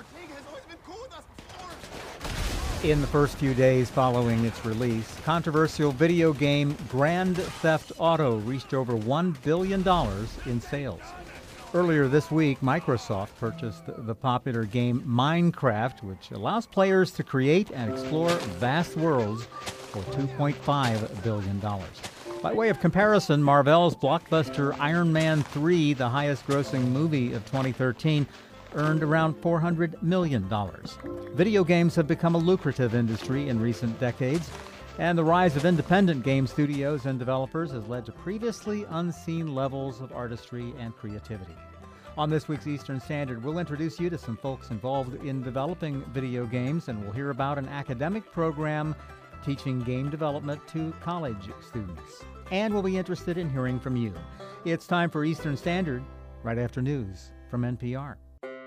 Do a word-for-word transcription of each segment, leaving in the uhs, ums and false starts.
Ortega has always been cool with us before. In the first few days following its release, controversial video game Grand Theft Auto reached over one billion dollars in sales. Earlier this week, Microsoft purchased the popular game Minecraft, which allows players to create and explore vast worlds for two point five billion dollars. By way of comparison, Marvel's blockbuster Iron Man three, the highest-grossing movie of twenty thirteen, earned around four hundred million dollars. Video games have become a lucrative industry in recent decades, and the rise of independent game studios and developers has led to previously unseen levels of artistry and creativity. On this week's Eastern Standard, we'll introduce you to some folks involved in developing video games, and we'll hear about an academic program teaching game development to college students. And we'll be interested in hearing from you. It's time for Eastern Standard, right after news from N P R.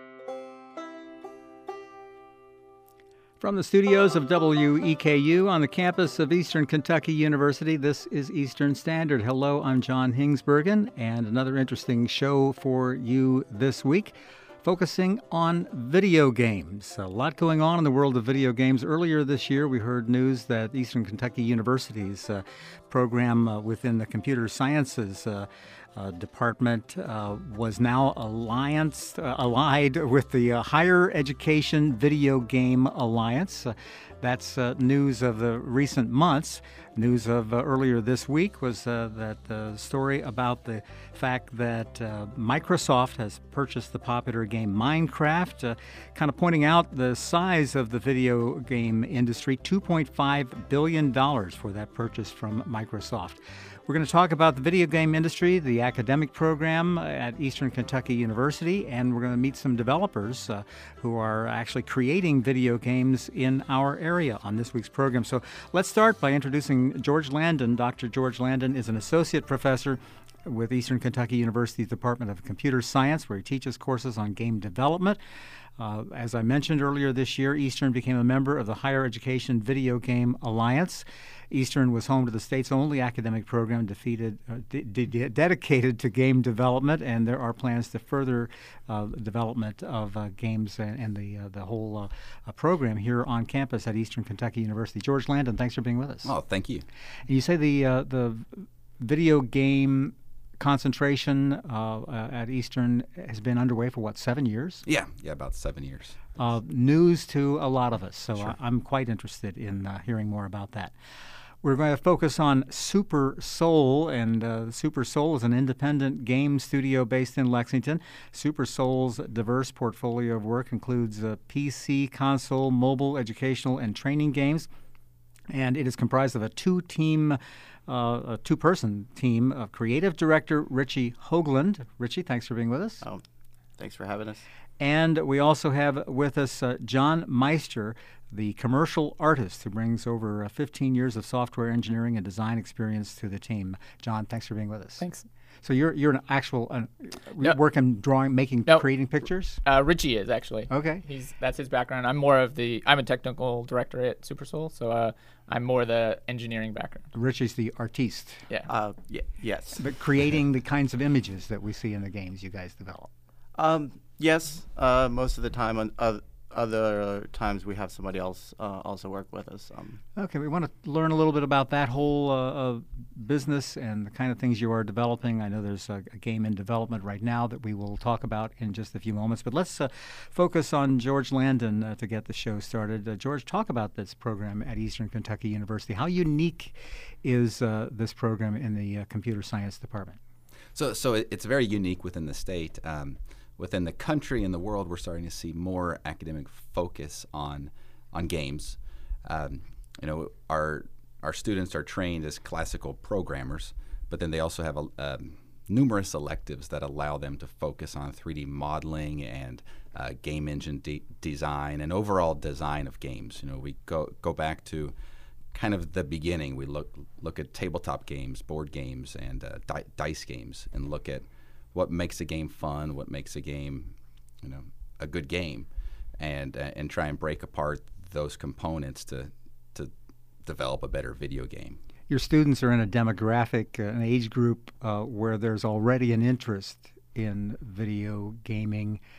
From the studios of W E K U on the campus of Eastern Kentucky University, this is Eastern Standard. Hello, I'm John Hingsbergen, and another interesting show for you this week, focusing on video games. A lot going on in the world of video games. Earlier this year, we heard news that Eastern Kentucky University's uh, program uh, within the computer sciences uh, uh, department uh, was now alliance, uh, allied with the uh, Higher Education Video Game Alliance. Uh, That's uh, news of the recent months. News of uh, earlier this week was uh, that the story about the fact that uh, Microsoft has purchased the popular game Minecraft, uh, kind of pointing out the size of the video game industry, two point five billion dollars for that purchase from Microsoft. We're going to talk about the video game industry, the academic program at Eastern Kentucky University, and we're going to meet some developers uh, who are actually creating video games in our area on this week's program. So let's start by introducing George Landon. Doctor George Landon is an associate professor with Eastern Kentucky University's Department of Computer Science, where he teaches courses on game development. Uh, as I mentioned earlier this year, Eastern became a member of the Higher Education Video Game Alliance. Eastern was home to the state's only academic program defeated, uh, de- de- dedicated to game development, and there are plans to further uh, development of uh, games and, and the uh, the whole uh, uh, program here on campus at Eastern Kentucky University. George Landon, thanks for being with us. Oh, thank you. And you say the uh, the video game concentration uh, uh, at Eastern has been underway for, what, seven years? Yeah, yeah, about seven years. Uh, news to a lot of us, so Sure. I, I'm quite interested in uh, hearing more about that. We're going to focus on Super Soul, and uh, Super Soul is an independent game studio based in Lexington. Super Soul's diverse portfolio of work includes uh, P C, console, mobile, educational, and training games, and it is comprised of a two-team Uh, a two-person team of creative director Richie Hoagland. Richie, thanks for being with us. Oh, thanks for having us. And we also have with us uh, John Meister, the commercial artist who brings over uh, fifteen years of software engineering and design experience to the team. John, thanks for being with us. Thanks. So you're you're an actual uh, No. working, drawing, making, No. creating pictures? Uh, Richie is actually. Okay. He's that's his background. I'm more of the. I'm a technical director at Super Soul, so uh, I'm more the engineering background. Richie's the artiste, Yeah. Uh, y- yes. but creating the kinds of images that we see in the games you guys develop. Um, yes. Uh, most of the time, on uh, other times we have somebody else uh, also work with us. Um, Okay, we want to learn a little bit about that whole uh, uh, business and the kind of things you are developing. I know there's a, a game in development right now that we will talk about in just a few moments, but let's uh, focus on George Landon uh, to get the show started. Uh, George, talk about this program at Eastern Kentucky University. How unique is uh, this program in the uh, computer science department? So, so it, it's very unique within the state. Um, within the country and the world, we're starting to see more academic focus on on games. Um, you know, our our students are trained as classical programmers, but then they also have a, um, numerous electives that allow them to focus on three D modeling and uh, game engine de- design and overall design of games. You know, we go go back to kind of the beginning. We look look at tabletop games, board games, and uh, di- dice games, and look at what makes a game fun, what makes a game, you know, a good game, and uh, and try and break apart those components to to develop a better video game. Your students are in a demographic, uh, an age group uh, where there's already an interest in video gaming.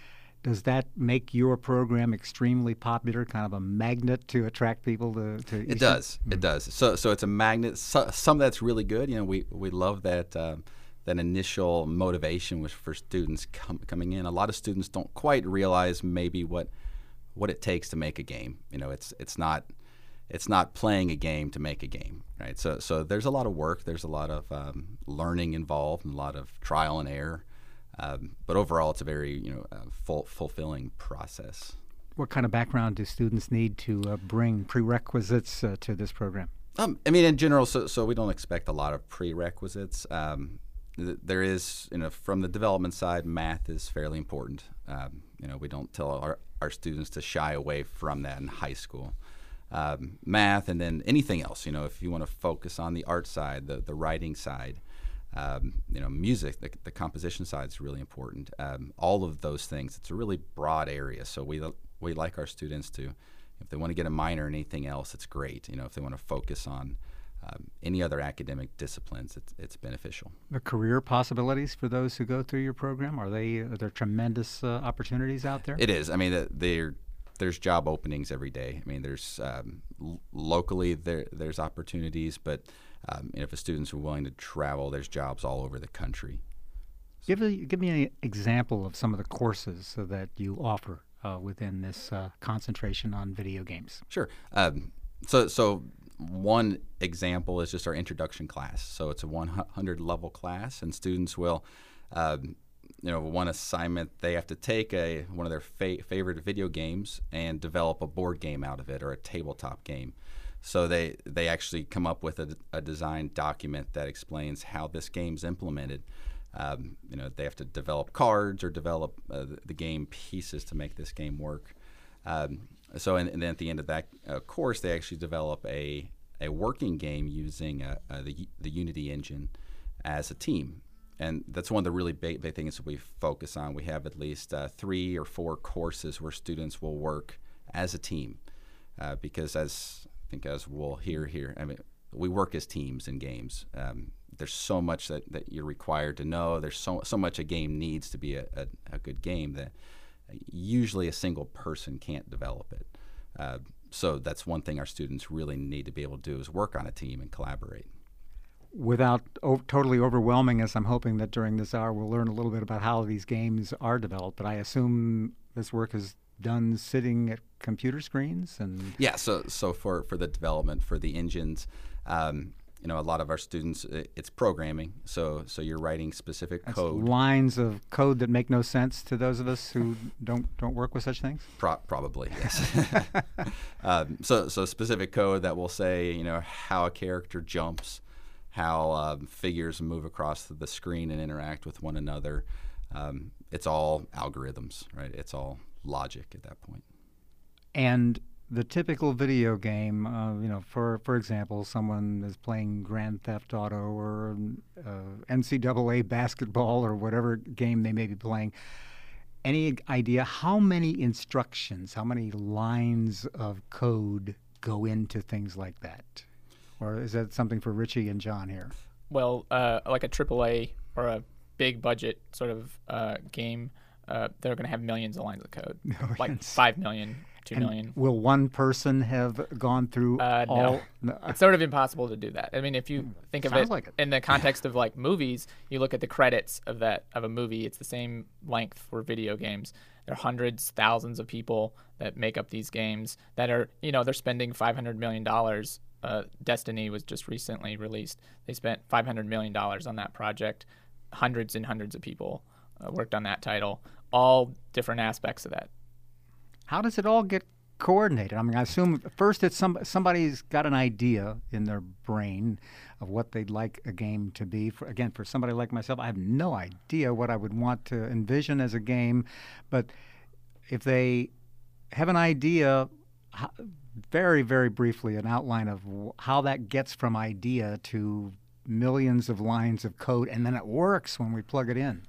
Does that make your program extremely popular, kind of a magnet to attract people to? to it does. Mm. It does. So, so it's a magnet. So, some that's really good. You know, we we love that um, that initial motivation was for students com- coming in. A lot of students don't quite realize maybe what what it takes to make a game. You know, it's it's not it's not playing a game to make a game, right? So, so there's a lot of work. There's a lot of um, learning involved, and a lot of trial and error. Um, but overall, it's a very you know uh, full, fulfilling process. What kind of background do students need to uh, bring prerequisites uh, to this program? Um, I mean, in general, so so we don't expect a lot of prerequisites. Um, th- there is, you know, from the development side, math is fairly important. Um, you know, we don't tell our, our students to shy away from that in high school. Um, math, and then anything else. You know, if you want to focus on the art side, the the writing side. Um, you know, music, the, the composition side is really important. Um, all of those things, it's a really broad area. So we we like our students to, if they want to get a minor in anything else, it's great. You know, if they want to focus on um, any other academic disciplines, it's it's beneficial. The career possibilities for those who go through your program, are they are there tremendous uh, opportunities out there? It is. I mean, there there's job openings every day. I mean, there's um, l- locally there there's opportunities, but Um, and if a students are willing to travel, there's jobs all over the country. Give a, give me an example of some of the courses uh, that you offer uh, within this uh, concentration on video games. Sure. Um, so, so one example is just our introduction class. So it's a one hundred level class, and students will, um, you know, one assignment they have to take a one of their fa- favorite video games and develop a board game out of it or a tabletop game. So they, they actually come up with a, a design document that explains how this game's implemented. Um, you know, they have to develop cards or develop uh, the, the game pieces to make this game work. Um, so, and, and then at the end of that uh, course, they actually develop a a working game using uh, uh, the the Unity engine as a team. And that's one of the really big, big things that we focus on. We have at least uh, three or four courses where students will work as a team, uh, because as I think as we'll hear here, I mean, we work as teams in games. Um, there's so much that, that you're required to know. There's so so much a game needs to be a, a, a good game that usually a single person can't develop it. Uh, so that's one thing our students really need to be able to do is work on a team and collaborate. Without o- totally overwhelming us, I'm hoping that during this hour we'll learn a little bit about how these games are developed. But I assume this work is done sitting at computer screens and yeah. So so for, for the development for the engines, um, you know, a lot of our students, it's programming. So so you're writing specific That's code, lines of code that make no sense to those of us who don't don't work with such things. Pro- probably yes. um, so so specific code that will say, you know, how a character jumps, how um, figures move across the screen and interact with one another. Um, it's all algorithms, right? It's all logic at that point. And the typical video game, uh, you know, for for example, someone is playing Grand Theft Auto or uh, N C double A basketball or whatever game they may be playing. Any idea how many instructions, how many lines of code go into things like that? Or is that something for Richie and John here? Well, uh, like a triple A or a big budget sort of uh, game, uh, they're going to have millions of lines of code, Millions. like five million, two And million. will one person have gone through Uh, all? no. no. It's sort of impossible to do that. I mean, if you think of Sounds it, like it. in the context of like movies, you look at the credits of that of a movie. It's the same length for video games. There are hundreds, thousands of people that make up these games that are, you know, they're spending five hundred million dollars. Uh, Destiny was just recently released. They spent five hundred million dollars on that project. Hundreds and hundreds of people uh, worked on that title. All different aspects of that. How does it all get coordinated? I mean, I assume first it's some somebody's got an idea in their brain of what they'd like a game to be. For, again, for somebody like myself, I have no idea what I would want to envision as a game. But if they have an idea, how, very, very briefly, an outline of how that gets from idea to millions of lines of code, and then it works when we plug it in.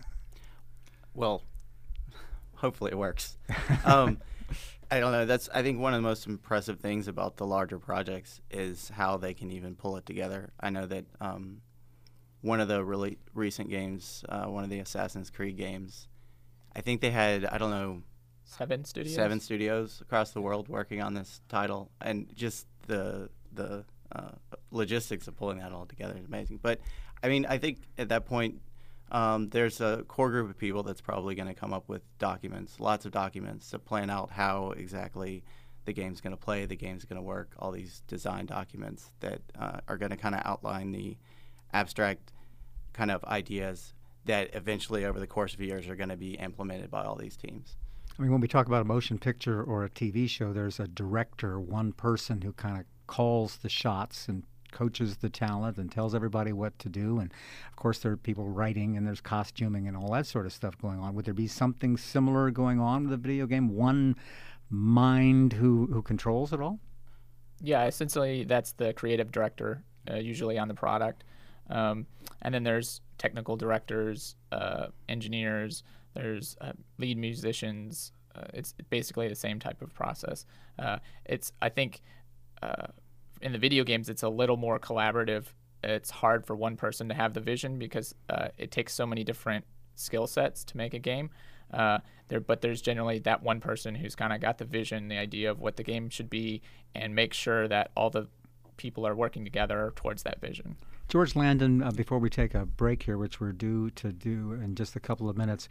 Well, hopefully it works. Um, I don't know. That's I think one of the most impressive things about the larger projects is how they can even pull it together. I know that um, one of the really recent games, uh, one of the Assassin's Creed games, I think they had, I don't know, Seven studios. seven studios across the world working on this title, and just the the uh, logistics of pulling that all together is amazing. But I mean, I think at that point, um, there's a core group of people that's probably going to come up with documents, lots of documents, to plan out how exactly the game's going to play, the game's going to work. All these design documents that uh, are going to kind of outline the abstract kind of ideas that eventually, over the course of years, are going to be implemented by all these teams. I mean, when we talk about a motion picture or a T V show, there's a director, one person who kind of calls the shots and coaches the talent and tells everybody what to do. And, of course, there are people writing and there's costuming and all that sort of stuff going on. Would there be something similar going on with a video game? One mind who, who controls it all? Yeah, essentially that's the creative director, uh, usually on the product. Um, and then there's technical directors, uh, engineers, there's uh, lead musicians. Uh, it's basically the same type of process. Uh, it's I think uh, in the video games it's a little more collaborative. It's hard for one person to have the vision because uh, it takes so many different skill sets to make a game. Uh, there, but there's generally that one person who's kind of got the vision, the idea of what the game should be, and make sure that all the people are working together towards that vision. George Landon, uh, before we take a break here, which we're due to do in just a couple of minutes,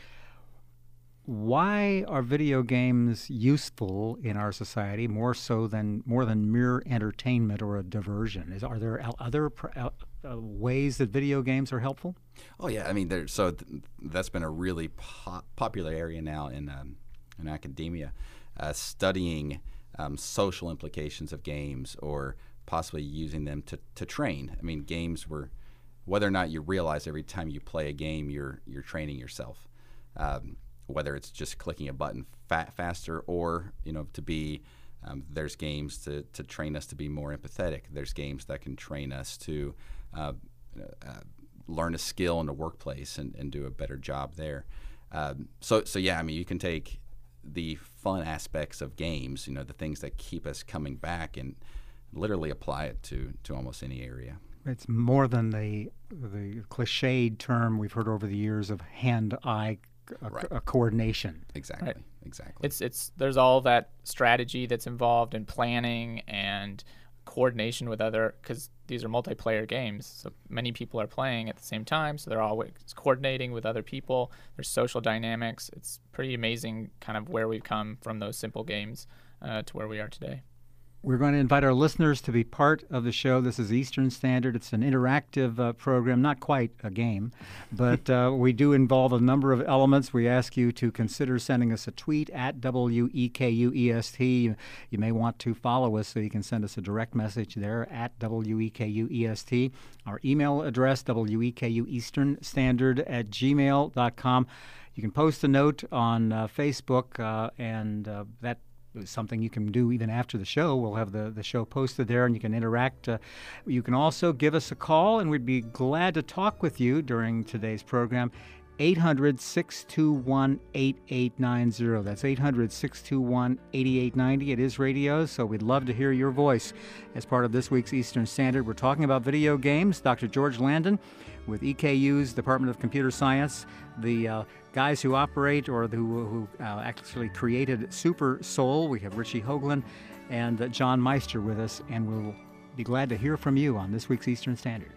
why are video games useful in our society more so than more than mere entertainment or a diversion? Is are there other pr- uh, ways that video games are helpful? Oh yeah, I mean, there, so th- that's been a really po- popular area now in um, in academia, uh, studying um, social implications of games or possibly using them to, to train. I mean, games were, whether or not you realize every time you play a game, you're you're training yourself. Um, whether it's just clicking a button fa- faster or, you know, to be, um, there's games to, to train us to be more empathetic. There's games that can train us to uh, uh, learn a skill in the workplace and, and do a better job there. Um, so, so yeah, I mean, you can take the fun aspects of games, you know, the things that keep us coming back and literally apply it to, to almost any area. It's more than the the cliched term we've heard over the years of hand-eye A, Right. a coordination. Exactly. Right. Exactly. It's it's there's all that strategy that's involved in planning and coordination with other, because these are multiplayer games, so many people are playing at the same time, so they're always coordinating with other people. There's social dynamics. It's pretty amazing kind of where we've come from those simple games uh, to where we are today. We're going to invite our listeners to be part of the show. This is Eastern Standard. It's an interactive uh, program, not quite a game, but uh, we do involve a number of elements. We ask you to consider sending us a tweet at W E K U E S T. You, you may want to follow us, so you can send us a direct message there at W E K U E S T. Our email address, W E K U Eastern Standard at gmail dot com. You can post a note on uh, Facebook, uh, and uh, that is something you can do even after the show. We'll have the, the show posted there, and you can interact. Uh, you can also give us a call, and we'd be glad to talk with you during today's program. eight hundred, six two one, eight eight nine zero. That's eight hundred, six two one, eight eight nine zero. It is radio, so we'd love to hear your voice as part of this week's Eastern Standard. We're talking about video games. Doctor George Landon with E K U's Department of Computer Science, the uh, guys who operate or the, who, who uh, actually created Super Soul. We have Richie Hoagland and uh, John Meister with us, and we'll be glad to hear from you on this week's Eastern Standard.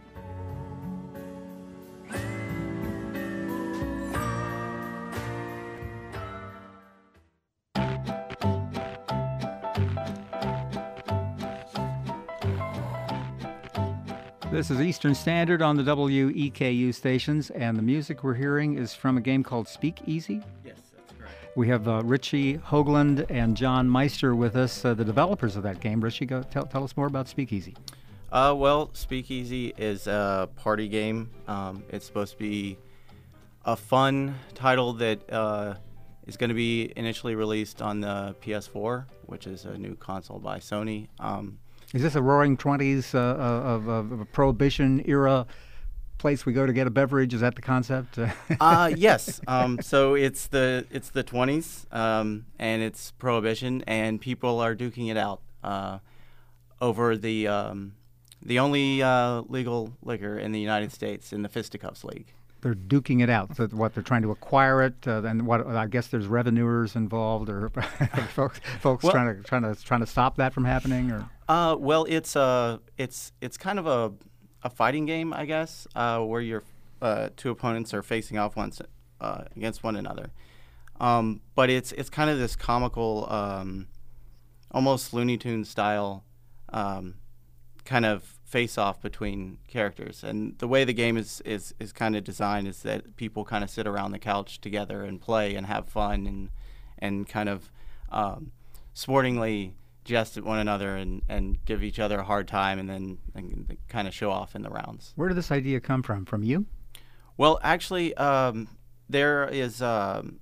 This is Eastern Standard on the W E K U stations, and the music we're hearing is from a game called Speak Easy. Yes, that's correct. We have uh, Richie Hoagland and John Meister with us, uh, the developers of that game. Richie, go tell, tell us more about Speak Easy. Uh, well, Speakeasy is a party game. Um, it's supposed to be a fun title that uh, is going to be initially released on the P S four, which is a new console by Sony. Um, Is this a roaring twenties uh, of, of, of a Prohibition era place we go to get a beverage? Is that the concept? uh, yes. Um, so it's the it's the twenties, um, and it's Prohibition, and people are duking it out uh, over the um, the only uh, legal liquor in the United States in the Fisticuffs League. they're duking it out. So what they're trying to acquire it, uh, and what I guess there's revenuers involved, or folks folks Well, trying to trying to trying to stop that from happening, or Uh, well, it's uh, it's it's kind of a a fighting game, I guess, uh, where your uh, two opponents are facing off once uh, against one another. Um, but it's it's kind of this comical, um, almost Looney Tunes style, um, kind of face off between characters. And the way the game is is, is kind of designed is that people kind of sit around the couch together and play and have fun and and kind of um, sportingly jest at one another and, and give each other a hard time, and then and kind of show off in the rounds. where did this idea come from? From you? Well, actually, um, there is. Um,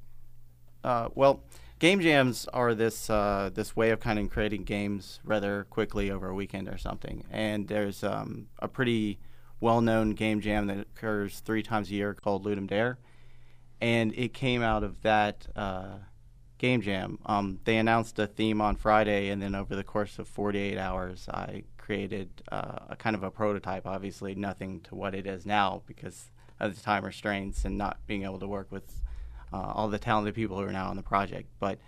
uh, well, game jams are this uh, this way of kind of creating games rather quickly over a weekend or something. And there's um, a pretty well-known game jam that occurs three times a year called Ludum Dare, and it came out of that uh, game jam. Um, they announced a theme on Friday, and then over the course of forty-eight hours, I created uh, a kind of a prototype. Obviously, nothing to what it is now because of the time restraints and not being able to work with uh, all the talented people who are now on the project. But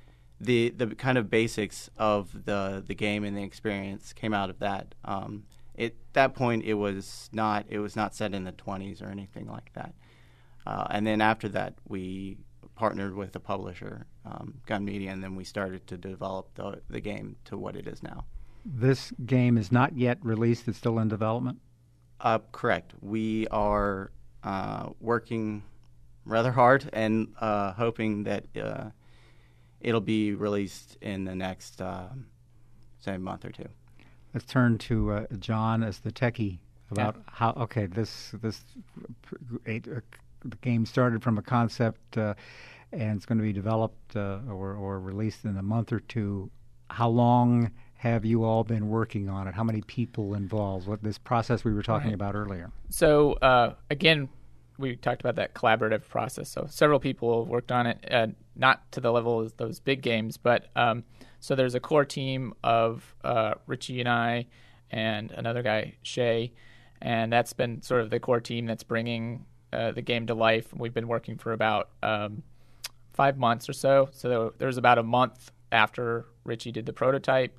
the the kind of basics of the the game and the experience came out of that. Um, at that point, it was not it was not set in the twenties or anything like that. Uh, and then after that, we partnered with a publisher, um, Gun Media, and then we started to develop the the game to what it is now. This game is not yet released. It's still in development. Uh, correct. We are uh, working rather hard and uh, hoping that uh, it'll be released in the next, uh, say, month or two. Let's turn to uh, John as the techie about Yeah. how. Okay, this this uh, the game started from a concept uh, and it's going to be developed uh, or or released in a month or two. How long have you all been working on it? How many people involved? What this process we were talking Right. about earlier? So uh, again, we talked about that collaborative process. So several people have worked on it, uh, not to the level of those big games, but um, so there's a core team of uh, Richie and I and another guy, Shay, and that's been sort of the core team that's bringing uh, the game to life. We've been working for about um, five months or so. So there was about a month after Richie did the prototype.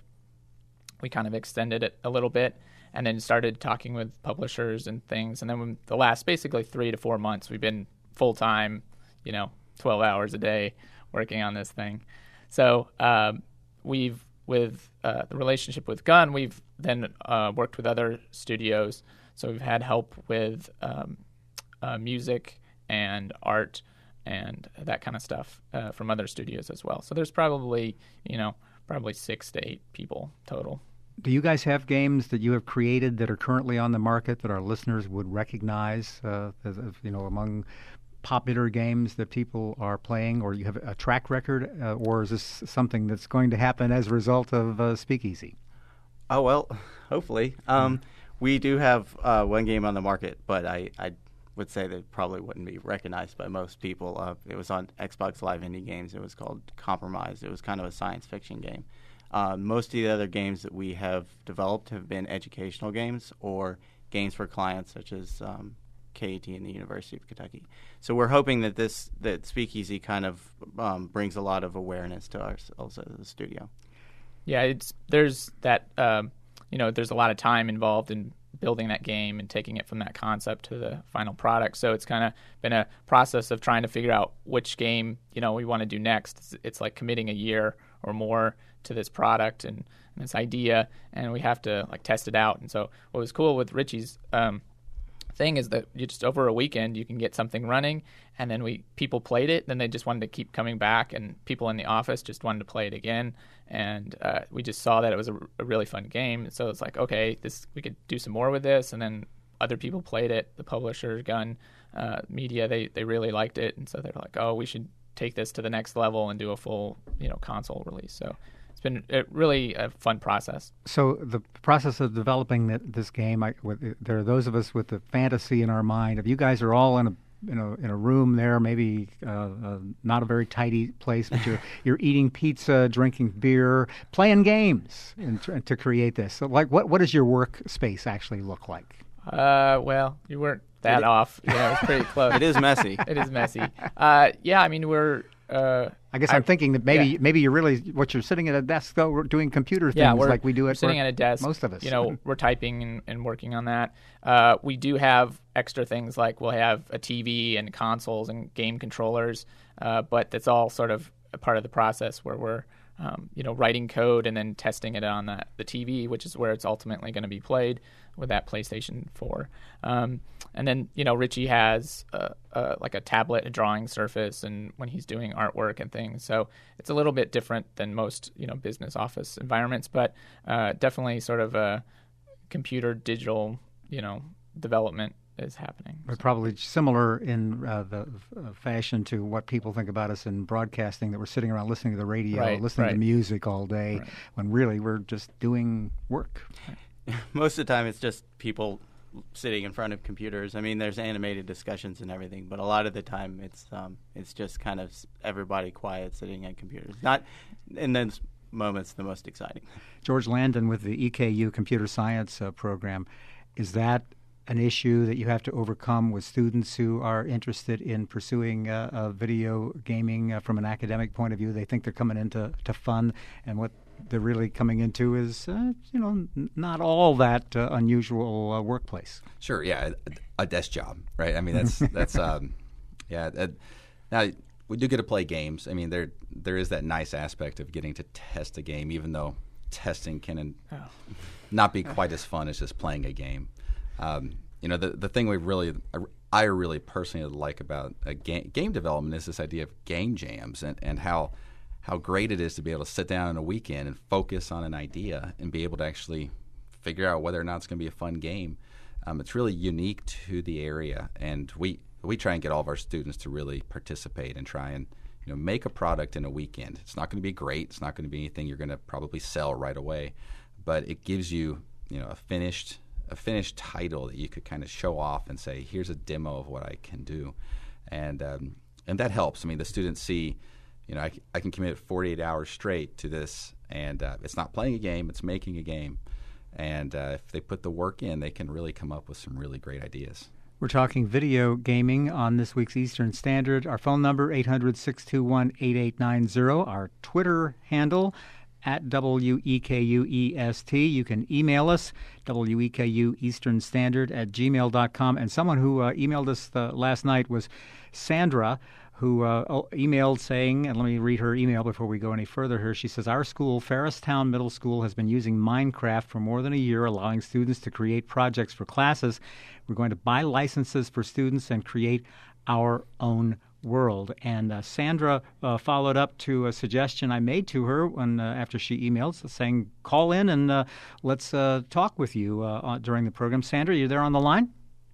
We kind of extended it a little bit and then started talking with publishers and things. And then when the last basically three to four months, we've been full-time, you know, twelve hours a day working on this thing. So um, we've, with uh, the relationship with Gun, we've then uh, worked with other studios. So we've had help with um, uh, music and art and that kind of stuff uh, from other studios as well. So there's probably, you know, probably six to eight people total. Do you guys have games that you have created that are currently on the market that our listeners would recognize uh, as, as, you know, among popular games that people are playing, or you have a track record, uh, or is this something that's going to happen as a result of uh, Speakeasy? Oh, well, hopefully. Um, we do have uh, one game on the market, but I, I would say that it probably wouldn't be recognized by most people. Uh, it was on Xbox Live Indie Games. It was called Compromise. It was kind of a science fiction game. Uh, most of the other games that we have developed have been educational games or games for clients such as um, K A T and the University of Kentucky. So we're hoping that this that Speakeasy kind of um, brings a lot of awareness to ourselves as a studio. Yeah, it's there's that um, you know there's a lot of time involved in building that game and taking it from that concept to the final product. So it's kind of been a process of trying to figure out which game you know we want to do next. It's, it's like committing a year or more to this product and, and this idea, and we have to like test it out. And so what was cool with Richie's um, thing is that you just over a weekend you can get something running, and then we people played it, then they just wanted to keep coming back, and people in the office just wanted to play it again, and uh, we just saw that it was a, a really fun game. So it's like, okay, this we could do some more with this, and then other people played it. The publisher, Gun uh, Media, they they really liked it, and so they're like, oh, we should take this to the next level and do a full you know console release. So it's been a, really a fun process. So the process of developing that, this game, I, with, there are those of us with the fantasy in our mind. If you guys are all in a in a in a room there, maybe uh, uh, not a very tidy place, but you're you're eating pizza, drinking beer, playing games, and, and to create this. So, like, what what does your workspace actually look like? Uh, well, you weren't that It- off. Yeah, it was pretty close. It is messy. It is messy. Uh, yeah, I mean, we're. Uh, I guess I, am thinking that maybe yeah. maybe you're really what you're sitting at a desk though, we're doing computer things yeah, we're, like we do we're at sitting work, at a desk. most of us. You know, we're typing and, and working on that. Uh, we do have extra things like we'll have a T V and consoles and game controllers, uh, but that's all sort of a part of the process where we're, um, you know, writing code and then testing it on the, the T V, which is where it's ultimately going to be played with that PlayStation four. Um, and then, you know, Richie has uh, uh, like a tablet, a drawing surface, and when he's doing artwork and things. So it's a little bit different than most, you know, business office environments, but uh, definitely sort of a computer digital, you know, development is happening. But probably similar in uh, the uh, fashion to what people think about us in broadcasting, that we're sitting around listening to the radio, Right, listening to right. music all day, Right. when really we're just doing work. Most of the time, it's just people sitting in front of computers. I mean, there's animated discussions and everything, but a lot of the time, it's um, it's just kind of s- everybody quiet sitting at computers. Not in those moments the most exciting. George Landon with the E K U Computer Science uh, program, is that an issue that you have to overcome with students who are interested in pursuing uh, uh, video gaming uh, from an academic point of view? They think they're coming into to fun, and what they're really coming into is, uh, you know, n- not all that uh, unusual uh, workplace. Sure, yeah, a, a desk job, right? I mean, that's that's um, yeah. That, now we do get to play games. I mean, there there is that nice aspect of getting to test a game, even though testing can Oh. not be quite as fun as just playing a game. Um, you know, the the thing we really, I really personally like about a game, game development is this idea of game jams and, and how how great it is to be able to sit down on a weekend and focus on an idea and be able to actually figure out whether or not it's going to be a fun game. Um, it's really unique to the area, and we we try and get all of our students to really participate and try and you know make a product in a weekend. It's not going to be great. It's not going to be anything you're going to probably sell right away, but it gives you you know a finished a finished title that you could kind of show off and say, here's a demo of what I can do, and um, and that helps. I mean, the students see. You know, I, I can commit forty-eight hours straight to this, and uh, it's not playing a game; it's making a game. And uh, if they put the work in, they can really come up with some really great ideas. We're talking video gaming on this week's Eastern Standard. Our phone number, eight hundred, six two one, eight eight nine zero. Our Twitter handle, at W E K U E S T. You can email us, W E K U Eastern Standard at gmail dot com. And someone who uh, emailed us uh, last night was Sandra, who uh, emailed saying, and let me read her email before we go any further here. She says, our school, Ferristown Middle School, has been using Minecraft for more than a year, allowing students to create projects for classes. We're going to buy licenses for students and create our own world. And uh, Sandra uh, followed up to a suggestion I made to her when uh, after she emailed, saying, call in and uh, let's uh, talk with you uh, during the program. Sandra, you there on the line?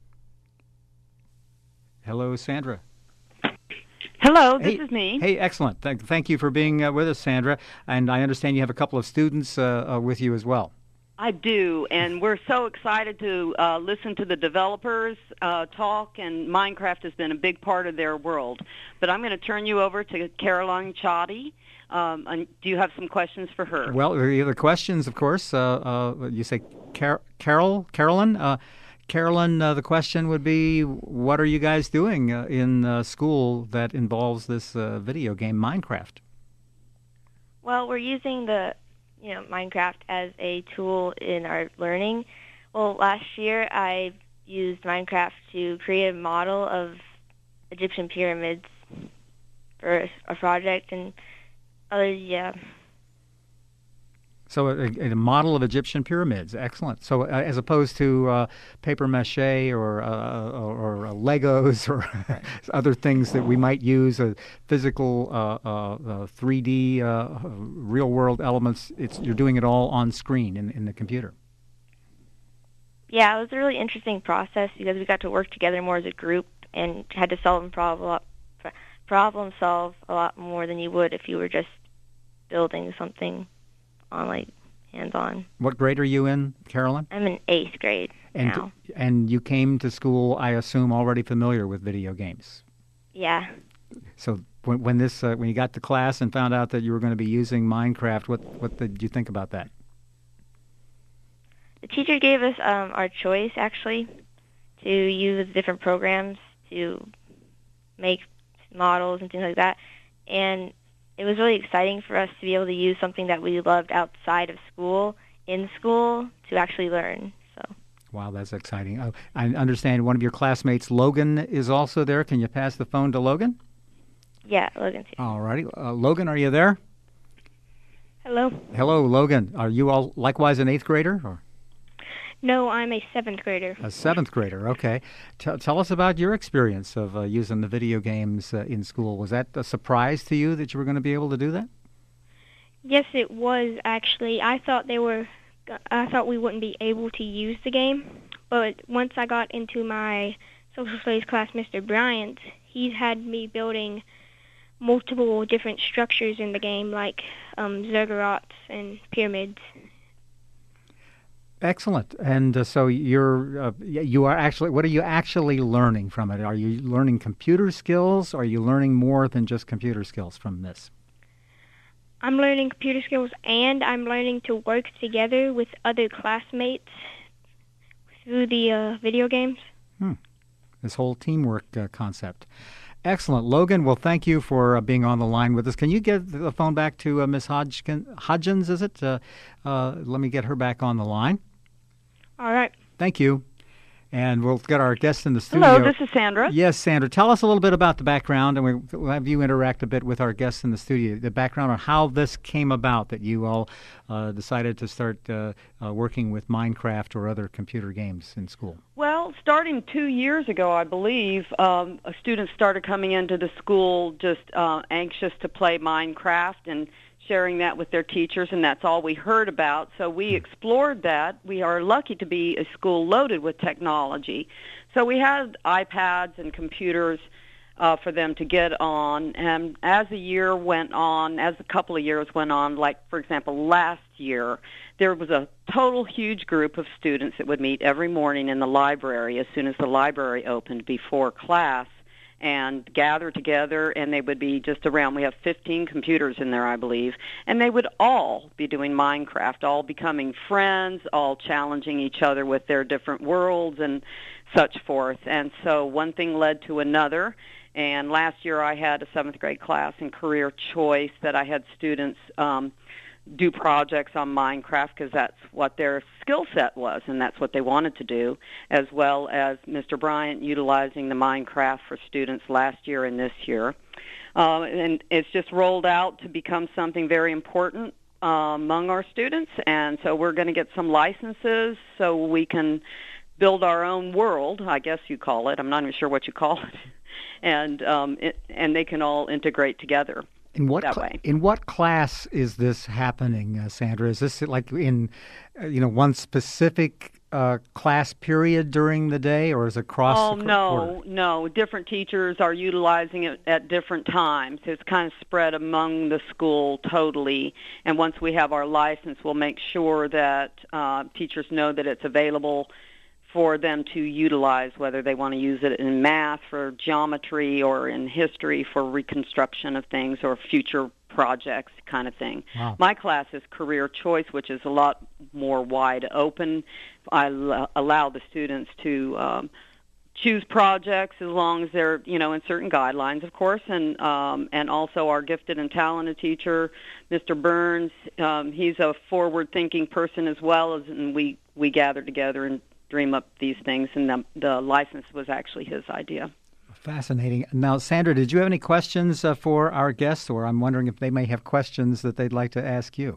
Hello, Sandra. Hello, this hey, is me. Hey, excellent. Thank, thank you for being uh, with us, Sandra. And I understand you have a couple of students uh, uh, with you as well. I do, and we're so excited to uh, listen to the developers uh, talk, and Minecraft has been a big part of their world. But I'm going to turn you over to Caroline Chotty. Um, and do you have some questions for her? Well, the other questions, of course. Uh, uh, you say Car- Carol, Carolyn? Uh, Carolyn, uh, the question would be, what are you guys doing uh, in uh, school that involves this uh, video game, Minecraft? Well, we're using the, you know, Minecraft as a tool in our learning. Well, last year I used Minecraft to create a model of Egyptian pyramids for a project, and other, yeah. So a, a model of Egyptian pyramids, excellent. So uh, as opposed to uh, paper mache or uh, or, or uh, Legos or other things that we might use, uh, physical uh, uh, uh, three D uh, real world elements, it's you're doing it all on screen in, in the computer. Yeah, it was a really interesting process because we got to work together more as a group and had to solve problem problem solve a lot more than you would if you were just building something on like hands-on. What grade are you in, Carolyn? I'm in eighth grade and, now. And you came to school, I assume, already familiar with video games. Yeah. So when, when this uh, when you got to class and found out that you were going to be using Minecraft, what what did you think about that? The teacher gave us um, our choice, actually, to use different programs to make models and things like that. And it was really exciting for us to be able to use something that we loved outside of school, in school, to actually learn. So. Wow, that's exciting. Uh, I understand one of your classmates, Logan, is also there. Can you pass the phone to Logan? Yeah, Logan's here. All righty. Uh, Logan, are you there? Hello. Hello, Logan. Are you all likewise an eighth grader? Or? No, I'm a seventh grader. A seventh grader, okay. T- tell us about your experience of uh, using the video games uh, in school. Was that a surprise to you that you were going to be able to do that? Yes, it was actually. I thought they were. I thought we wouldn't be able to use the game, but once I got into my social studies class, Mister Bryant, he's had me building multiple different structures in the game, like um, ziggurats and pyramids. Excellent. And uh, so you're uh, you are actually, what are you actually learning from it? Are you learning computer skills? Or are you learning more than just computer skills from this? I'm learning computer skills, and I'm learning to work together with other classmates through the uh, video games. Hmm. This whole teamwork uh, concept. Excellent. Logan, well, thank you for uh, being on the line with us. Can you get the phone back to uh, Miss Hodgkin, Hodgins, is it? Uh, uh, let me get her back on the line. All right. Thank you. And we'll get our guest in the studio. Hello, this is Sandra. Yes, Sandra. Tell us a little bit about the background, and we'll have you interact a bit with our guests in the studio. The background on how this came about, that you all uh, decided to start uh, uh, working with Minecraft or other computer games in school. Well, starting two years ago, I believe, um, students started coming into the school just uh, anxious to play Minecraft and sharing that with their teachers, and that's all we heard about. So we explored that. We are lucky to be a school loaded with technology. So we had iPads and computers uh, for them to get on, and as the year went on, as a couple of years went on, like, for example, last year, there was a total huge group of students that would meet every morning in the library as soon as the library opened before class, and gather together, and they would be just around. We have fifteen computers in there, I believe, and they would all be doing Minecraft, all becoming friends, all challenging each other with their different worlds and such forth. And so one thing led to another, and last year I had a seventh grade class in career choice that I had students um, do projects on Minecraft because that's what their skill set was, and that's what they wanted to do, as well as Mister Bryant utilizing the Minecraft for students last year and this year. Uh, and it's just rolled out to become something very important uh, among our students, and so we're going to get some licenses so we can build our own world, I guess you call it. I'm not even sure what you call it. and um, it, and they can all integrate together. In what that cl- way. In what class is this happening, uh, Sandra? Is this like in, uh, you know, one specific uh, class period during the day, or is it across? Oh the no, quarter? no. Different teachers are utilizing it at different times. It's kind of spread among the school totally. And once we have our license, we'll make sure that uh, teachers know that it's available for them to utilize, whether they want to use it in math for geometry or in history for reconstruction of things or future projects kind of thing. Wow. My class is career choice, which is a lot more wide open. I l- allow the students to um, choose projects as long as they're, you know, in certain guidelines, of course, and um, and also our gifted and talented teacher, Mister Burns, um, he's a forward-thinking person as well, as, and we, we gather together and dream up these things, and the, the license was actually his idea. Fascinating. Now, Sandra, did you have any questions uh, for our guests, or I'm wondering if they may have questions that they'd like to ask you?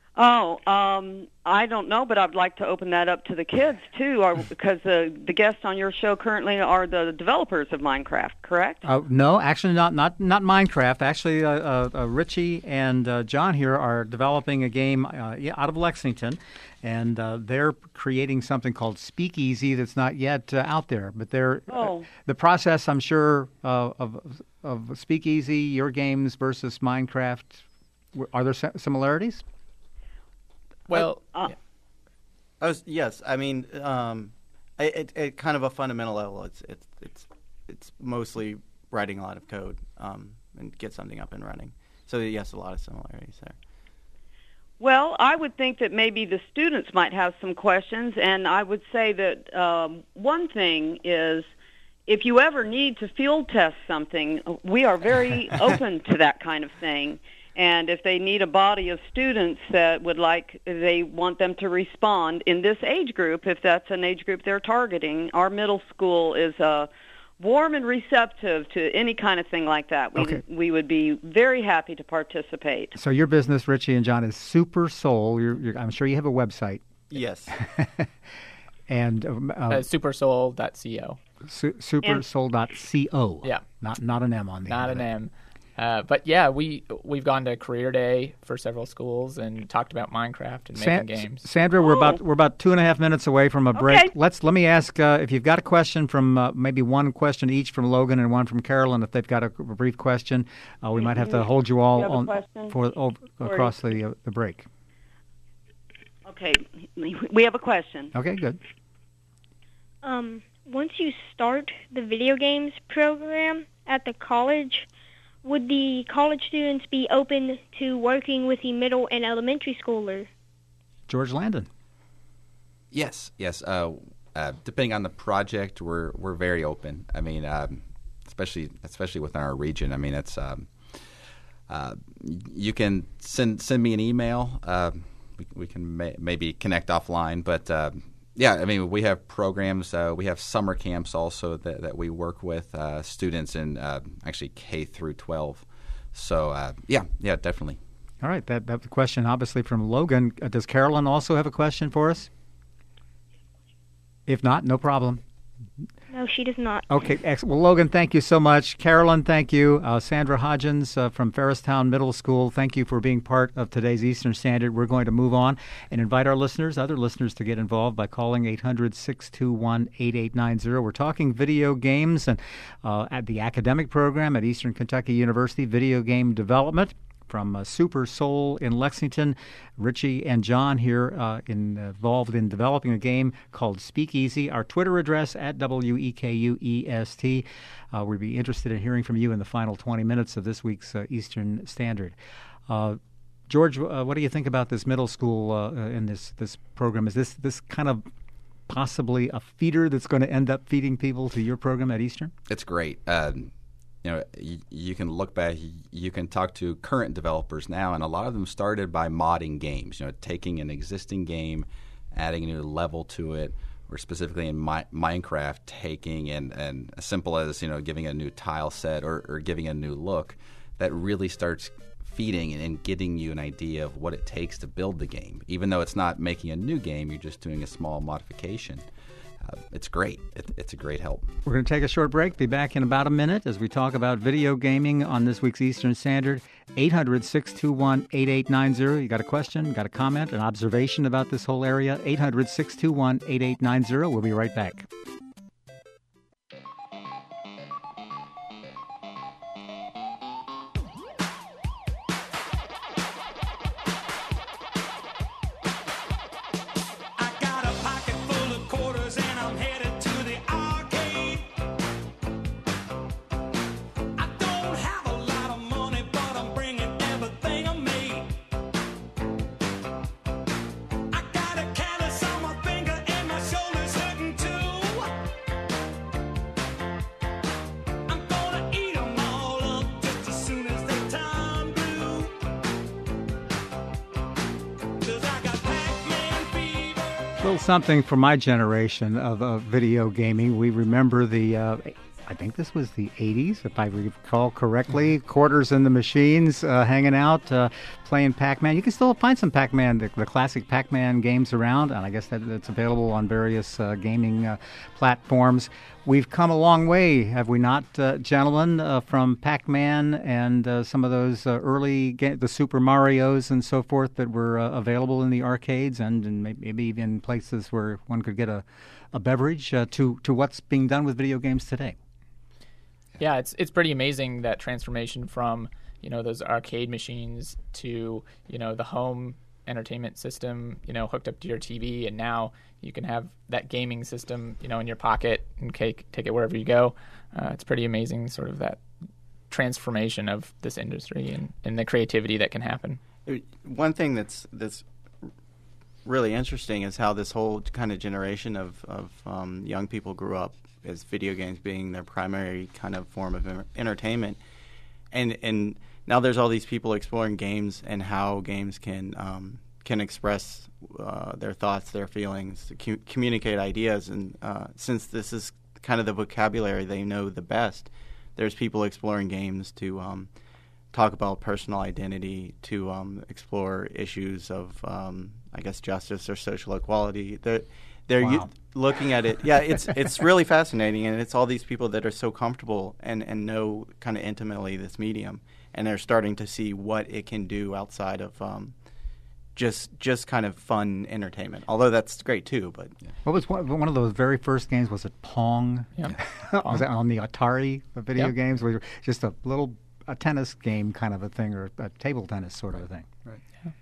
Oh, um, I don't know, but I'd like to open that up to the kids, too, or, because uh, the guests on your show currently are the developers of Minecraft, correct? Uh, no, actually not not, not Minecraft. Actually, uh, uh, uh, Richie and uh, John here are developing a game uh, out of Lexington, and uh, they're creating something called Speakeasy that's not yet uh, out there. But they're Oh. uh, the process, I'm sure, uh, of of Speakeasy, your games versus Minecraft. Are there similarities? Well, Uh, yeah. I was, yes, I mean, um, it, it, it kind of a fundamental level. It's it's it's it's mostly writing a lot of code um, and get something up and running. So yes, a lot of similarities there. Well, I would think that maybe the students might have some questions, and I would say that um, one thing is if you ever need to field test something, we are very open to that kind of thing. And if they need a body of students that would like, they want them to respond in this age group, if that's an age group they're targeting, our middle school is uh, warm and receptive to any kind of thing like that. We, Okay. we would be very happy to participate. So your business, Richie and John, is Super Soul. You're, you're, I'm sure you have a website. Yes. And um, uh, Uh, supersoul dot co. su- supersoul dot co. Yeah. Not not an M on the Not end an of it. M. Uh, but yeah, we we've gone to Career Day for several schools and talked about Minecraft and San- making games. Sandra, we're about we're about two and a half minutes away from a break. Okay. Let's let me ask uh, if you've got a question from uh, maybe one question each from Logan and one from Carolyn. If they've got a, a brief question, uh, we might have to hold you all You have a on question? for oh, across the uh, the break. Okay, we have a question. Okay, good. Um, once you start the video games program at the college, would the college students be open to working with the middle and elementary schoolers? George Landon. Yes, yes. Uh, uh, depending on the project, we're we're very open. I mean, um, especially especially within our region. I mean, it's um, uh, you can send send me an email. Uh, we we can may, maybe connect offline, but uh, yeah, I mean, we have programs. Uh, we have summer camps also that, that we work with uh, students in uh, actually K through twelve. So uh, yeah, yeah, definitely. All right, that that's a question obviously from Logan. Uh, does Carolyn also have a question for us? If not, no problem. No, she does not. Okay, ex- well, Logan, thank you so much. Carolyn, thank you. Uh, Sandra Hodgins uh, from Ferristown Middle School, thank you for being part of today's Eastern Standard. We're going to move on and invite our listeners, other listeners, to get involved by calling eight hundred, six two one, eight eight nine zero. We're talking video games and uh, at the academic program at Eastern Kentucky University, video game development. From uh, Super Soul in Lexington, Richie and John here uh, in, uh, involved in developing a game called Speakeasy. Our Twitter address at W E K U E S T. Uh, we'd be interested in hearing from you in the final twenty minutes of this week's uh, Eastern Standard. Uh, George, uh, what do you think about this middle school uh, in this this program? Is this this kind of possibly a feeder that's going to end up feeding people to your program at Eastern? It's great. Um, you know, you, you can look back, you can talk to current developers now, and a lot of them started by modding games, you know, taking an existing game, adding a new level to it, or specifically in Mi- Minecraft, taking and, and as simple as, you know, giving a new tile set or, or giving a new look, that really starts feeding and, and getting you an idea of what it takes to build the game. Even though it's not making a new game, you're just doing a small modification. Uh, it's great. It, it's a great help. We're going to take a short break. Be back in about a minute as we talk about video gaming on this week's Eastern Standard. eight hundred, six two one, eight eight nine zero. You got a question, got a comment, an observation about this whole area? eight hundred, six two one, eight eight nine zero. We'll be right back. Little something for my generation of uh, video gaming. We remember the, uh, I think this was the eighties, if I recall correctly, quarters in the machines, uh, hanging out, uh, playing Pac-Man. You can still find some Pac-Man, the, the classic Pac-Man games around, and I guess that it's available on various uh, gaming uh, platforms. We've come a long way, have we not, uh, gentlemen, uh, from Pac-Man and uh, some of those uh, early, ga- the Super Marios and so forth that were uh, available in the arcades and, and maybe even places where one could get a, a beverage uh, to, to what's being done with video games today. Yeah, it's it's pretty amazing, that transformation from, you know, those arcade machines to, you know, the home entertainment system, you know, hooked up to your T V, and now you can have that gaming system, you know, in your pocket and take, take it wherever you go. Uh, it's pretty amazing, sort of that transformation of this industry and, and the creativity that can happen. One thing that's that's really interesting is how this whole kind of generation of, of um, young people grew up as video games being their primary kind of form of em- entertainment. And and now there's all these people exploring games and how games can um, can express uh, their thoughts, their feelings, cu- communicate ideas. And uh, since this is kind of the vocabulary they know the best, there's people exploring games to um, talk about personal identity, to um, explore issues of, um, I guess, justice or social equality. They're, they're Wow. u- looking at it. Yeah, it's it's really fascinating, and it's all these people that are so comfortable and, and know kind of intimately this medium, and they're starting to see what it can do outside of um, just just kind of fun entertainment. Although that's great too, but What was one, one of those very first games? Was it Pong? Yeah. Was that on the Atari video Yep. games? Where just a little a tennis game kind of a thing, or a table tennis sort of a thing. Right.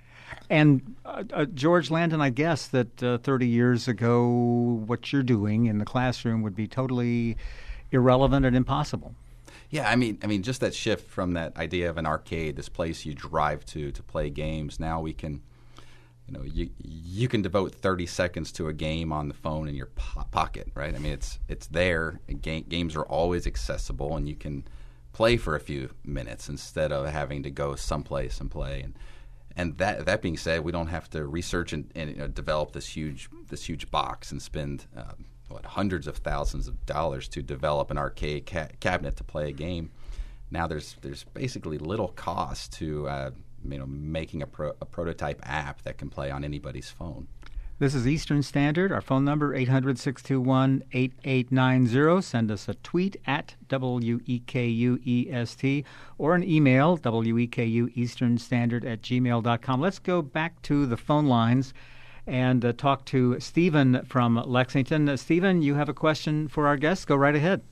And uh, uh, George Landon, I guess that uh, thirty years ago, what you're doing in the classroom would be totally irrelevant and impossible. Yeah, I mean, I mean, just that shift from that idea of an arcade, this place you drive to to play games. Now we can, you know, you you can devote thirty seconds to a game on the phone in your po- pocket, right? I mean, it's it's there. Ga- games are always accessible, and you can play for a few minutes instead of having to go someplace and play. And and that that being said, we don't have to research and, and you know, develop this huge this huge box and spend uh, what hundreds of thousands of dollars to develop an arcade ca- cabinet to play a game. Now there's there's basically little cost to uh, you know making a, pro- a prototype app that can play on anybody's phone. This is Eastern Standard. Our phone number, eight hundred, six two one, eight eight nine zero. Send us a tweet at W E K U E S T or an email, W E K U Eastern Standard at gmail dot com. Let's go back to the phone lines and uh, talk to Stephen from Lexington. Uh, Stephen, you have a question for our guest. Go right ahead.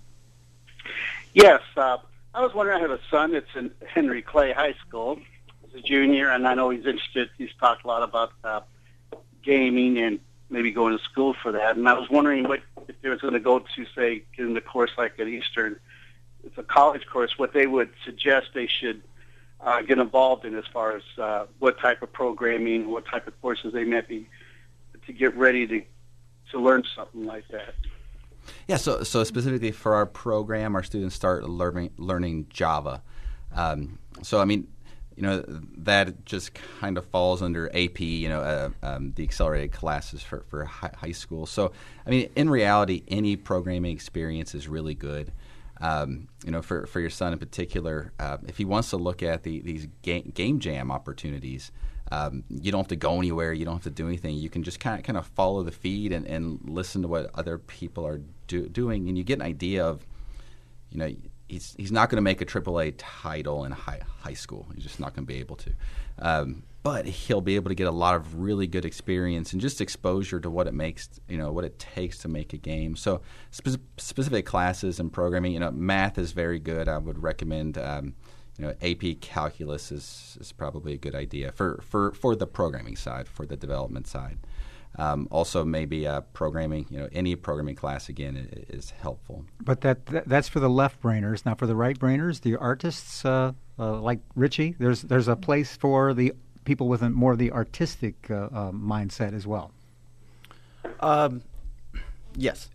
Yes. Uh, I was wondering, I have a son that's in Henry Clay High School. He's a junior, and I know he's interested. He's talked a lot about uh, gaming and maybe going to school for that. And I was wondering what if they was going to go to, say, get in the course like at Eastern, it's a college course, what they would suggest they should uh, get involved in as far as uh, what type of programming, what type of courses they might be to get ready to to learn something like that. Yeah, so so specifically for our program, our students start learning learning Java. Um, so I mean, you know, that just kind of falls under A P, you know, uh, um, the accelerated classes for for high, high school. So I mean, in reality, any programming experience is really good. Um, you know, for for your son in particular, uh, if he wants to look at the these game, game jam opportunities. Um, you don't have to go anywhere. You don't have to do anything. You can just kind of kind of follow the feed and, and listen to what other people are do, doing, and you get an idea of, you know, he's he's not going to make a triple A title in high high school. He's just not going to be able to. Um, but he'll be able to get a lot of really good experience and just exposure to what it makes, you know, what it takes to make a game. So spe- specific classes and programming, you know, math is very good. I would recommend. Um, You know, A P Calculus is, is probably a good idea for, for, for the programming side, for the development side. Um, also, maybe uh, programming. You know, any programming class again is, is helpful. But that, that that's for the left brainers. Now, for the right brainers, the artists uh, uh, like Richie, there's there's a place for the people with a, more of the artistic uh, uh, mindset as well. Um, yes.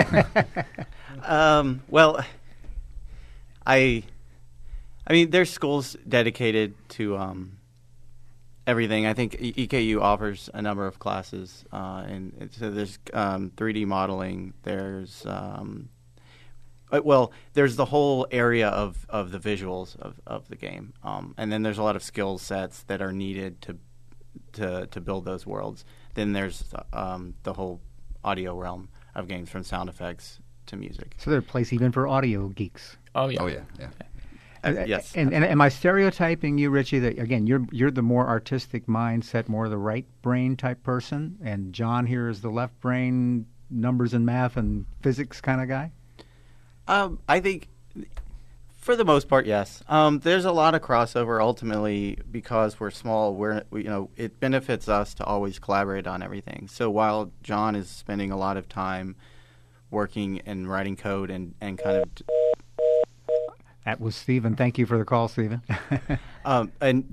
um, well, I. I mean, there's schools dedicated to um, everything. I think E K U offers a number of classes, uh, and it, so there's um, three D modeling. There's um, uh, well, there's the whole area of, of the visuals of, of the game, um, and then there's a lot of skill sets that are needed to to to build those worlds. Then there's um, the whole audio realm of games, from sound effects to music. So there's a place even for audio geeks. Oh yeah. Oh yeah, yeah. Uh, yes. And, and am I stereotyping you, Richie, that, again, you're you're the more artistic mindset, more the right brain type person, and John here is the left brain, numbers and math and physics kind of guy? Um, I think, for the most part, yes. Um, there's a lot of crossover. Ultimately, because we're small, we're we, you know it benefits us to always collaborate on everything. So while John is spending a lot of time working and writing code and, and kind of That was Stephen. Thank you for the call, Stephen. um, and does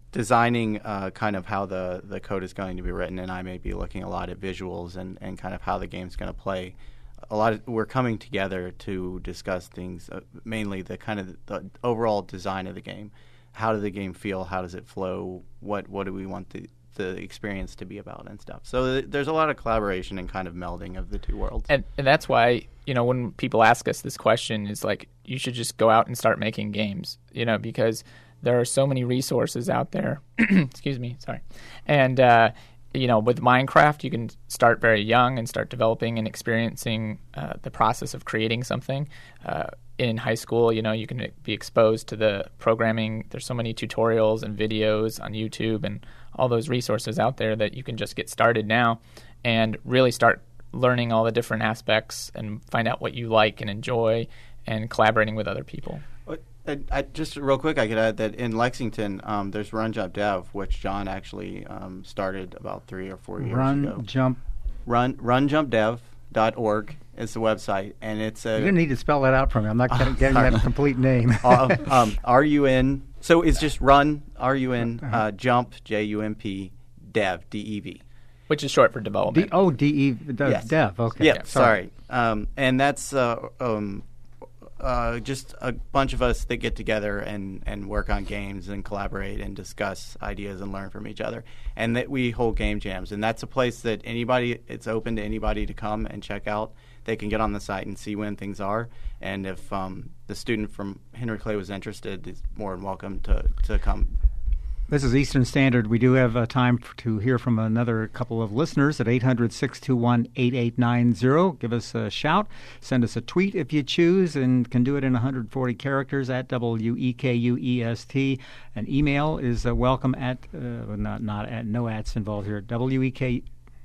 designing uh, kind of how the, the code is going to be written, and I may be looking a lot at visuals and, and kind of how the game's going to play. A lot of, we're coming together to discuss things, uh, mainly the kind of the overall design of the game. How does the game feel? How does it flow? What what do we want the the experience to be about and stuff? So th- there's a lot of collaboration and kind of melding of the two worlds. And, and that's why, you know, when people ask us this question, is like, you should just go out and start making games, you know, because there are so many resources out there. Excuse me, sorry. And, uh, you know, with Minecraft, you can start very young and start developing and experiencing uh, the process of creating something. Uh, in high school, you know, you can be exposed to the programming. There's so many tutorials and videos on YouTube and all those resources out there that you can just get started now and really start learning all the different aspects and find out what you like and enjoy and collaborating with other people. I, I, just real quick, I could add that in Lexington, um, there's Run Jump Dev, which John actually um, started about three or four years Run, ago. Jump. Run Run Jump Dev dot org is the website, and it's a. You didn't need to spell that out for me. I'm not getting, getting that complete name. uh, um, R U N. So it's just Run R U N uh, Jump J U M P Dev D E V. Which is short for development. D- oh, D E Dev. Yes. Dev. Okay. Yeah. Yeah, sorry. sorry. Um, and that's uh, um, uh, just a bunch of us that get together and, and work on games and collaborate and discuss ideas and learn from each other. And that we hold game jams. And that's a place that anybody, it's open to anybody to come and check out. They can get on the site and see when things are. And if um, the student from Henry Clay was interested, is more than welcome to, to come. This is Eastern Standard. We do have uh, time f- to hear from another couple of listeners at eight hundred, six two one, eight eight nine zero. Give us a shout. Send us a tweet if you choose, and can do it in one hundred forty characters at W E K U E S T. An email is uh, welcome at, uh, not, not at, no ads involved here, W E K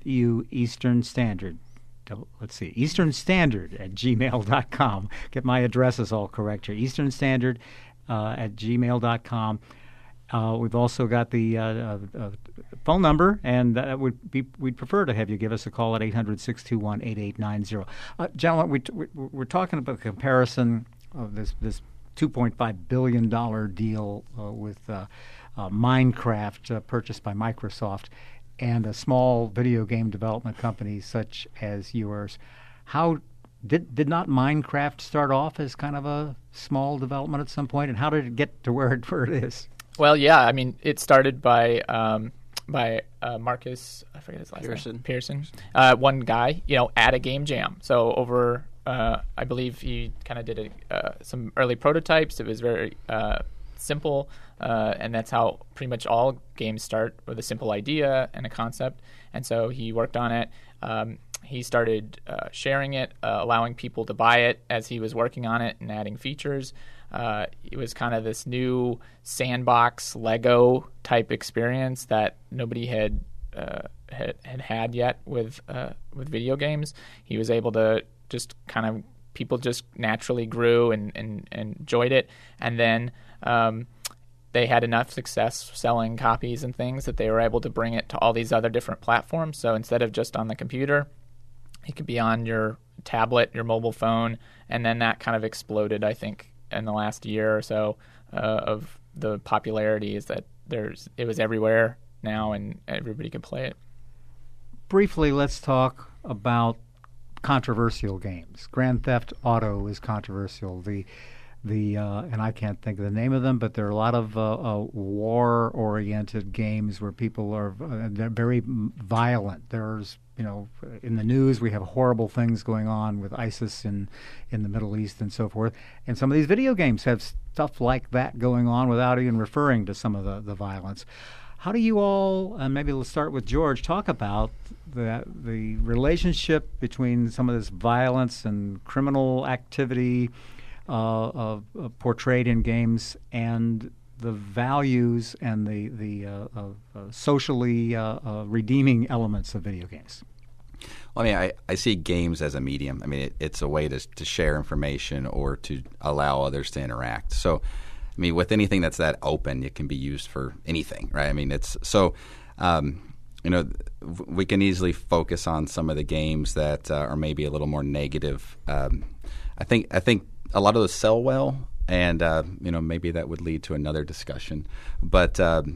U Eastern Standard. Double, let's see, Eastern Standard at gmail dot com. Get my addresses all correct here. Eastern Standard uh, at gmail dot com. Uh, we've also got the uh, uh, uh, phone number, and that would be, we'd prefer to have you give us a call at eight hundred, six two one, eight eight nine zero. Uh, gentlemen, we t- we, we're talking about the comparison of this, this two point five billion dollars deal uh, with uh, uh, Minecraft uh, purchased by Microsoft and a small video game development company such as yours. How did did not Minecraft start off as kind of a small development at some point, and how did it get to where it, where it is? Well, yeah, I mean, it started by um, by uh, Marcus, I forget his last Pearson. name. Pearson. Uh, one guy, you know, at a game jam. So over, uh, I believe he kind of did a, uh, some early prototypes. It was very uh, simple, uh, and that's how pretty much all games start, with a simple idea and a concept. And so he worked on it. Um, he started uh, sharing it, uh, allowing people to buy it as he was working on it and adding features. Uh, it was kind of this new sandbox Lego type experience that nobody had uh, had, had had yet with uh, with video games. He was able to just kind of people just naturally grew and, and, and enjoyed it, and then um, they had enough success selling copies and things that they were able to bring it to all these other different platforms. So instead of just on the computer, it could be on your tablet, your mobile phone, and then that kind of exploded, I think, in the last year or so uh, of the popularity is that there's it was everywhere now and everybody could play it. Briefly, let's talk about controversial games. Grand Theft Auto is controversial. The the uh, and I can't think of the name of them, but there are a lot of uh, uh, war-oriented games where people are uh, they're very violent. There's you know, in the news, we have horrible things going on with ISIS in, in the Middle East and so forth. And some of these video games have stuff like that going on without even referring to some of the, the violence. How do you all, and maybe let's start with George, talk about the, the relationship between some of this violence and criminal activity uh, uh, uh, portrayed in games and the values and the the uh, uh, uh, socially uh, uh, redeeming elements of video games? Well, I mean, I, I see games as a medium. I mean, it, it's a way to to share information or to allow others to interact. So, I mean, with anything that's that open, it can be used for anything, right? I mean, it's so, um, you know, we can easily focus on some of the games that uh, are maybe a little more negative. Um, I think I think a lot of those sell well. And, uh, you know, maybe that would lead to another discussion. But, um,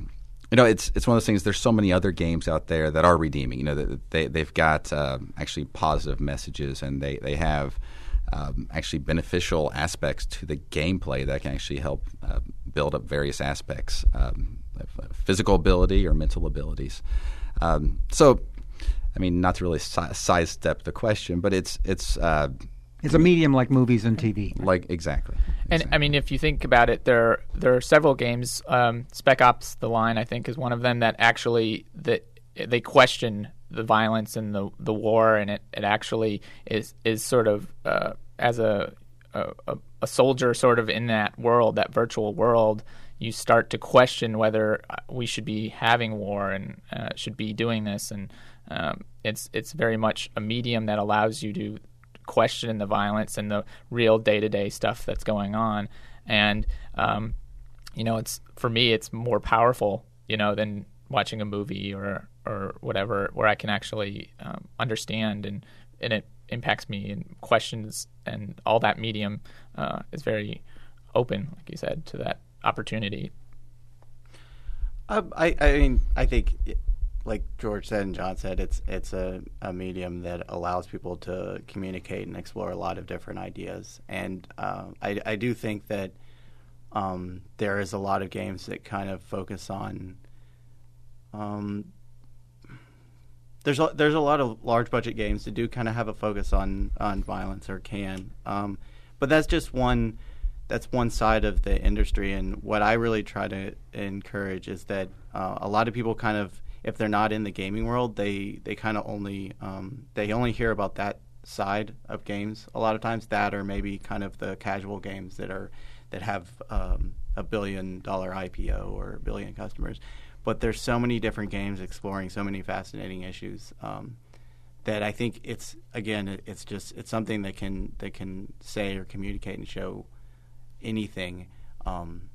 you know, it's it's one of those things. There's so many other games out there that are redeeming. You know, that they they've got uh, actually positive messages, and they they have um, actually beneficial aspects to the gameplay that can actually help uh, build up various aspects, um, of physical ability or mental abilities. Um, so, I mean, not to really si- sidestep the question, but it's it's. Uh, It's a medium like movies and T V. Like exactly. And exactly. I mean, if you think about it, there there are several games. Um, Spec Ops: The Line, I think, is one of them that actually that they question the violence and the the war, and it, it actually is is sort of uh, as a, a a soldier sort of in that world, that virtual world. You start to question whether we should be having war and uh, should be doing this, and um, it's it's very much a medium that allows you to question the violence and the real day-to-day stuff that's going on. And um, you know, it's for me it's more powerful, you know, than watching a movie or or whatever, where I can actually um, understand and and it impacts me and questions, and all that medium uh, is very open, like you said, to that opportunity. Uh, I I mean I think it, like George said and John said, it's it's a, a medium that allows people to communicate and explore a lot of different ideas. And uh, I, I do think that um, there is a lot of games that kind of focus on. Um, there's a, there's a lot of large budget games that do kind of have a focus on on violence, or can, um, but that's just one. That's one side of the industry. And what I really try to encourage is that uh, a lot of people kind of, if they're not in the gaming world, they, they kind of only um, they only hear about that side of games a lot of times, that or maybe kind of the casual games that are that have um, a billion dollar I P O or a billion customers. But there's so many different games exploring so many fascinating issues um, that I think it's again it, it's just it's something that can that can say or communicate and show anything, um,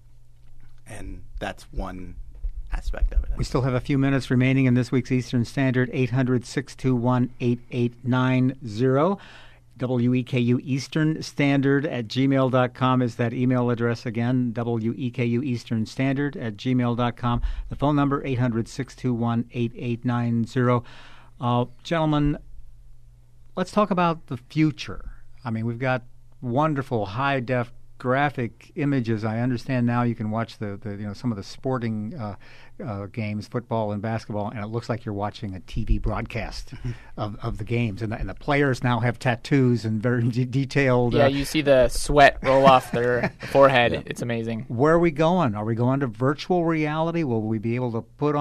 and that's one aspect of it. We still have a few minutes remaining in this week's Eastern Standard. Eight hundred, six two one, eight eight nine zero. W E K U Eastern Standard at gmail dot com is that email address again. W E K U Eastern Standard at gmail dot com. The phone number, eight hundred, six two one, eight eight nine zero. Uh, gentlemen, let's talk about the future. I mean, we've got wonderful high-def graphic images. I understand now you can watch the, the you know some of the sporting uh, uh, games, football and basketball, and it looks like you're watching a T V broadcast of, of the games. And the, and the players now have tattoos and very de- detailed. Yeah, uh, you see the sweat roll off their forehead. Yeah. It's amazing. Where are we going? Are we going to virtual reality? Will we be able to put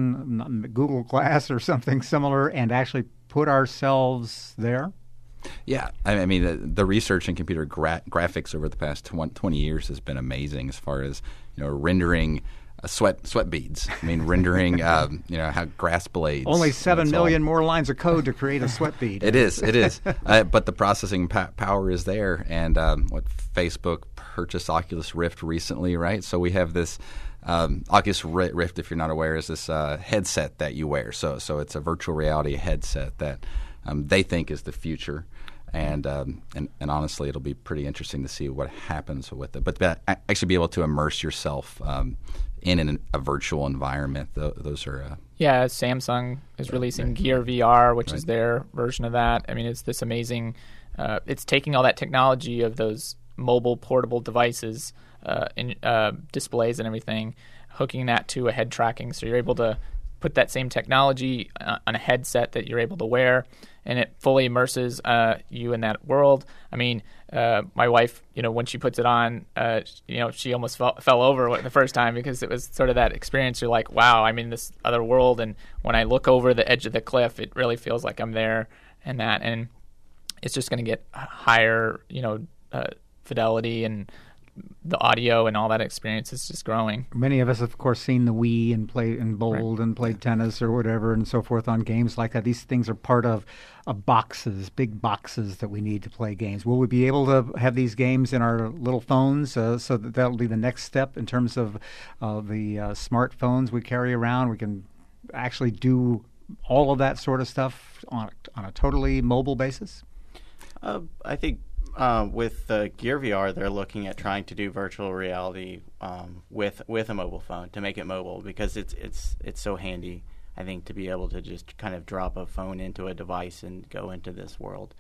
on Google Glass or something similar and actually put ourselves there? Yeah, I mean, the, the research in computer gra- graphics over the past twenty years has been amazing, as far as, you know, rendering uh, sweat sweat beads. I mean, rendering, um, you know, how grass blades. Only seven That's million all. more lines of code to create a sweat bead. It is, it is. uh, but the processing pa- power is there, and um, what Facebook purchased Oculus Rift recently, right? So we have this. Um, Oculus Rift, if you're not aware, is this uh, headset that you wear. So, so it's a virtual reality headset that. Um, they think is the future, and, um, and and honestly, it'll be pretty interesting to see what happens with it. But that, actually, be able to immerse yourself um, in an, a virtual environment, th- those are uh, yeah. Samsung is releasing right. Gear V R, which right. is their version of that. I mean, it's this amazing. Uh, it's taking all that technology of those mobile portable devices, uh, and uh, displays and everything, hooking that to a head tracking, so you're able to put that same technology uh, on a headset that you're able to wear, and it fully immerses uh, you in that world. I mean, uh, my wife, you know, when she puts it on, uh, you know, she almost fell, fell over the first time, because it was sort of that experience. You're like, wow, I'm in this other world, and when I look over the edge of the cliff, it really feels like I'm there, and that, and it's just going to get higher, you know, uh, fidelity, and the audio and all that experience is just growing. Many of us have, of course, seen the Wii and played and bowled right. and played tennis or whatever and so forth on games like that. These things are part of, of boxes, big boxes that we need to play games. Will we be able to have these games in our little phones? Uh, so that that'll be the next step in terms of uh, the uh, smartphones we carry around. We can actually do all of that sort of stuff on on a totally mobile basis. Uh, I think Uh, with the Gear V R, they're looking at trying to do virtual reality um, with with a mobile phone to make it mobile, because it's it's it's so handy, I think, to be able to just kind of drop a phone into a device and go into this world.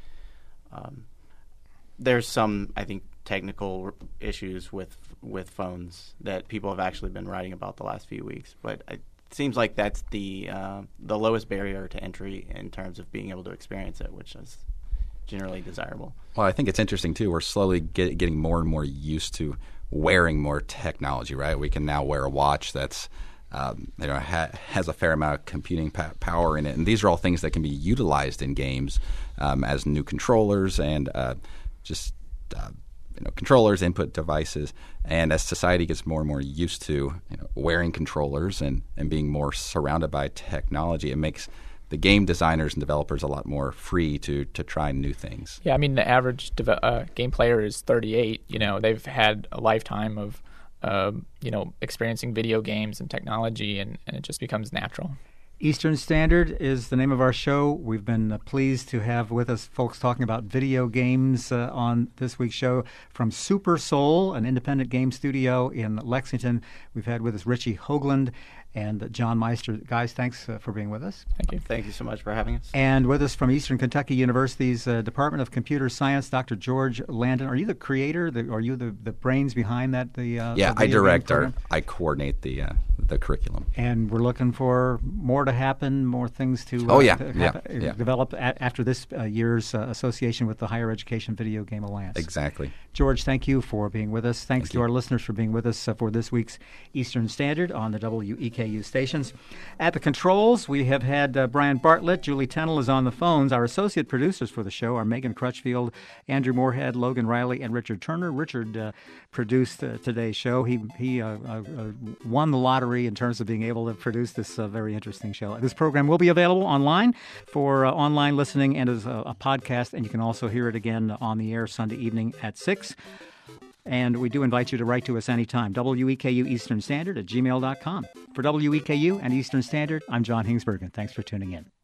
Um, there's some, I think, technical issues with with phones that people have actually been writing about the last few weeks, but it seems like that's the uh, the lowest barrier to entry in terms of being able to experience it, which is generally desirable. Well, I think it's interesting too. We're slowly get, getting more and more used to wearing more technology, right? We can now wear a watch that's um, you know ha- has a fair amount of computing pa- power in it, and these are all things that can be utilized in games um, as new controllers and uh, just uh, you know controllers, input devices. And as society gets more and more used to you know, wearing controllers and, and being more surrounded by technology, it makes the game designers and developers a lot more free to to try new things. Yeah, I mean, the average dev- uh, game player is thirty-eight. You know, they've had a lifetime of, uh, you know, experiencing video games and technology, and, and it just becomes natural. Eastern Standard is the name of our show. We've been uh, pleased to have with us folks talking about video games uh, on this week's show. From Super Soul, an independent game studio in Lexington, we've had with us Richie Hoagland and John Meister. Guys, thanks uh, for being with us. Thank you. Thank you so much for having us. And with us from Eastern Kentucky University's uh, Department of Computer Science, Doctor George Landon. Are you the creator? The, are you the, the brains behind that? The uh, yeah, the I direct or our, I coordinate the uh, the curriculum. And we're looking for more to happen, more things to uh, oh yeah, to yeah, hap- yeah. develop a- after this uh, year's uh, association with the Higher Education Video Game Alliance. Exactly. George, thank you for being with us. Thanks Thank to you. our listeners for being with us uh, for this week's Eastern Standard on the W E K U stations. At the controls, we have had uh, Brian Bartlett. Julie Tennell is on the phones. Our associate producers for the show are Megan Crutchfield, Andrew Moorhead, Logan Riley, and Richard Turner. Richard uh, produced uh, today's show. He he uh, uh, won the lottery in terms of being able to produce this uh, very interesting show. This program will be available online for uh, online listening and as a, a podcast, and you can also hear it again on the air Sunday evening at six. And we do invite you to write to us anytime. W E K U Eastern Standard at gmail dot com. For W E K U and Eastern Standard, I'm John Hingsbergen. Thanks for tuning in.